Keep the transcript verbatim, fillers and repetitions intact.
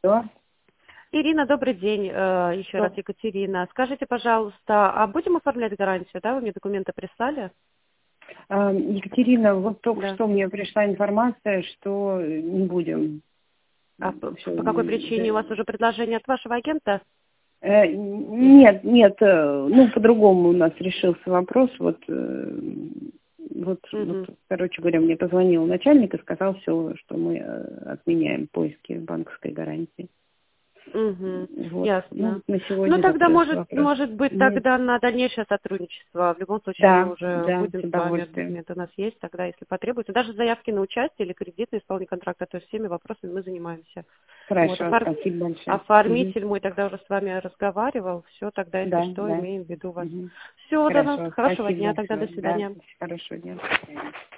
Что? Ирина, добрый день. э, Еще раз Что? Екатерина. Скажите, пожалуйста, а будем оформлять гарантию, да? Вы мне документы прислали? А, Екатерина, вот только Да. что мне пришла информация, что не будем. А по, Всё, по какой м, причине? У вас уже предложение от вашего агента? э, Нет, нет, э, ну, по-другому у нас решился вопрос. Вот, э, вот, вот, Угу. короче говоря, мне позвонил начальник и сказал все, что мы э, отменяем поиски банковской гарантии. Угу. Вот. Ну, Ясно. на Ну, сегодня тогда закрылся может, вопрос. может быть, Мгм. тогда на дальнейшее сотрудничество. В любом случае мы Да, уже да, будем с с вами, удовольствием. документы у нас есть, тогда, если потребуется. Даже заявки на участие или кредитное исполнение контракта, то есть всеми вопросами мы занимаемся. Вот, Хорошо, офор- спасибо большое. Мгм. оформитель мой тогда уже с вами разговаривал. Все, тогда, если Да, что, да. имеем в виду вас. Мгм. Все, до Хорошо, хорошего спасибо дня, тогда до большое. Да, свидания. хорошего дня.